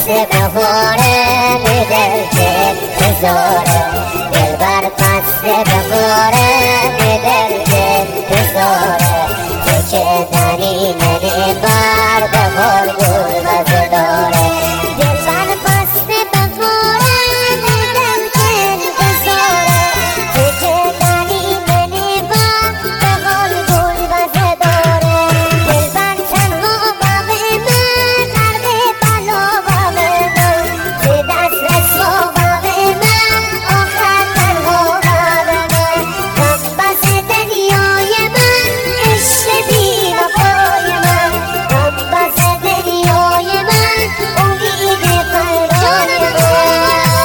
فصل بهاره به دل که انتظاره دلبر فصل بهاره به دل که انتظاره تو که دنی منی بر بهار گل وزه داره دلبر فصل بهاره به دل که انتظاره تو که دنی منی بر بهار گل وزه داره دلبر تنها باقی من غرق بلا باقی من به دست رسوا باقی من آخر تنها باقی من غم بس دنیای من عشق بی وفای من غم بس دنیای من امید فردای من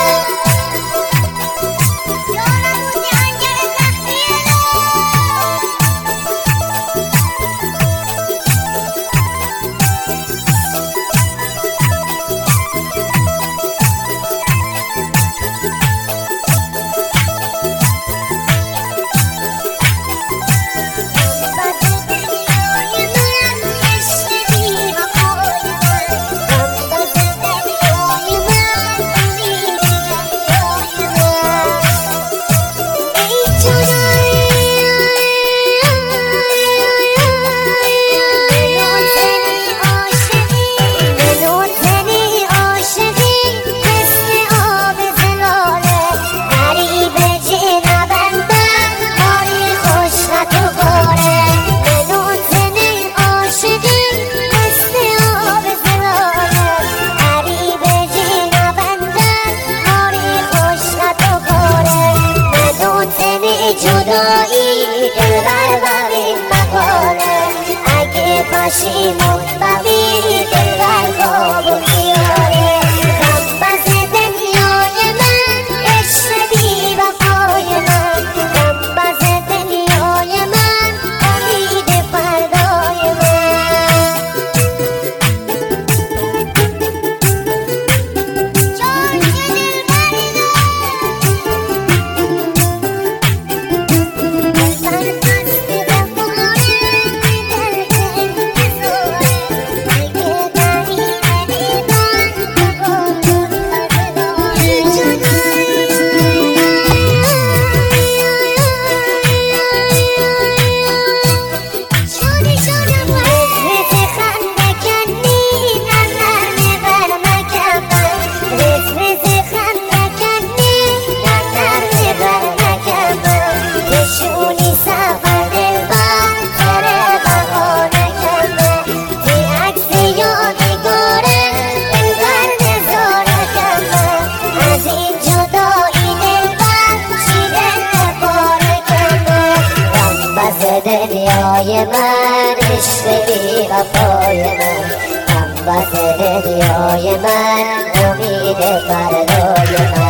جدایی دلبر باقی مقاله اگه باشی مطبقی دلبر خواب و خیاله غم بس دنیای من عشق بی وفای من غم بس دنیای من امید فردای من جان دنیای من عشق بی وفای من غم بس دنیای من امید فردای من